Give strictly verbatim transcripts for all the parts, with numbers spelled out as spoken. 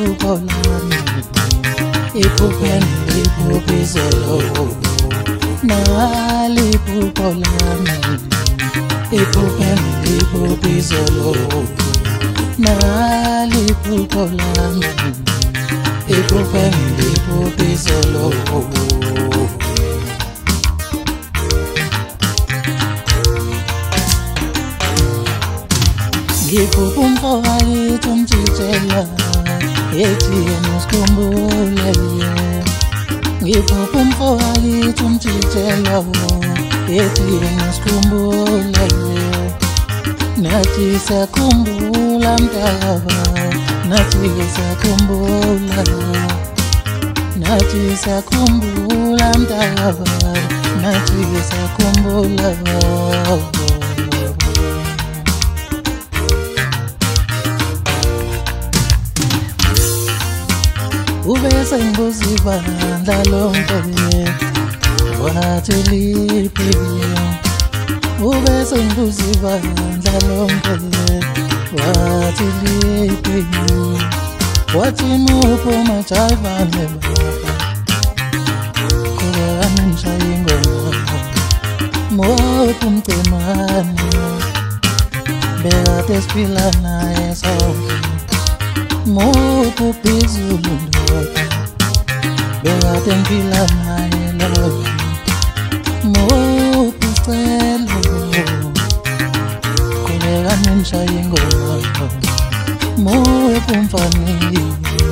iphupho lami, iphupheni liphupho izolo. Nali iphupho lami, iphupheni liphupho izolo. Nali iphupho lami, iphupheni liphupho izolo. Ngiphupha umfowethu umtshitshela ethi yena usikhumbule. Ngiphupha umfowethu umtshitshela ethi yena usikhumbule. Nathi siyakhumbula mntaba, nathi siyakhumbula. Nathi siyakhumbula mntaba, nathi siyakhumbula. Ube sengibuza ibandla lonke wathi liphi. Ube sengibuza ibandla lonke wathi liphi. Wathi muphi umajayivane baba, qhubekani nishaye ingoma. Muphi umcemane bekade siphila naye sonke. Muphi uphezulu ndoda bekade ngiphila naye love. Muphi usicelo qhubekani nishaye ingoma. Muphi umfanele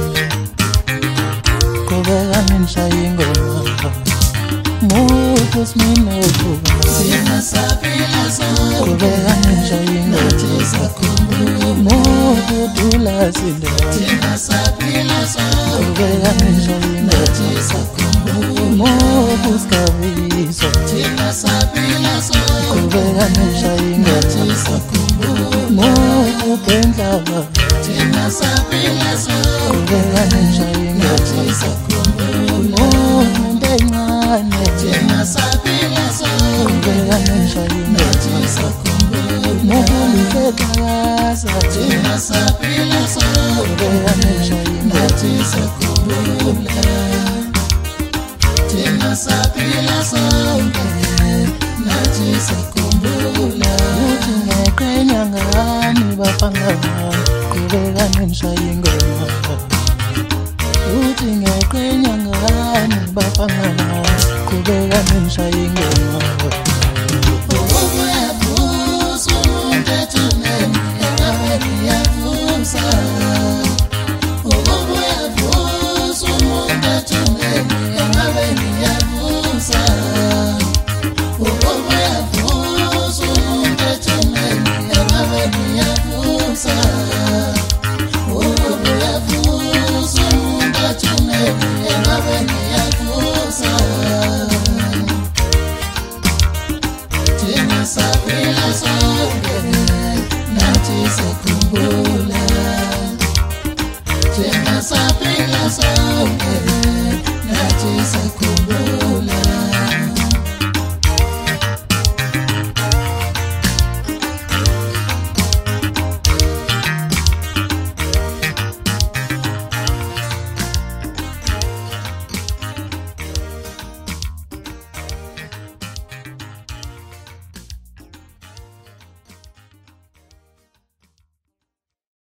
qhubekani nishaye ingoma. Muphi uSminofu thina saphila sonke qhubekani nishaye ingoma. Muphi uDulasile thina saphila sonke qhubekani nishaye ingoma. Muphi uSkabiso thina saphila sonke qhubekani nishaye ingoma. Muphi uBendlaba thina saphila sonke qhubekani nishaye ingoma. Muphi uMbencane thina saphila sonke qhubekani nishaye ingoma. Muphi uMfekaza thina saphila sonke qhubekani nishaye ingoma. Thina saphila sonke nathi sikhumbula. Uthi ngeqenya ngani bafana qhubekani nishaye ingoma. Uthi ngeqenya ngani bafana qhubekani nishaye ingoma. Ubuyavusa umuntu ethuneni engabe ngiyavusa. Ubuyavusa umuntu ethuneni engabe ngiyavusa. Ubuyavusa umuntu ethuneni engabe ngiyavusa. Ubuyavusa umuntu ethuneni engabe ngiyavusa. Thina saphila sonke nathi sikhumbula. Thina saphila sonke nathi sikhumbula.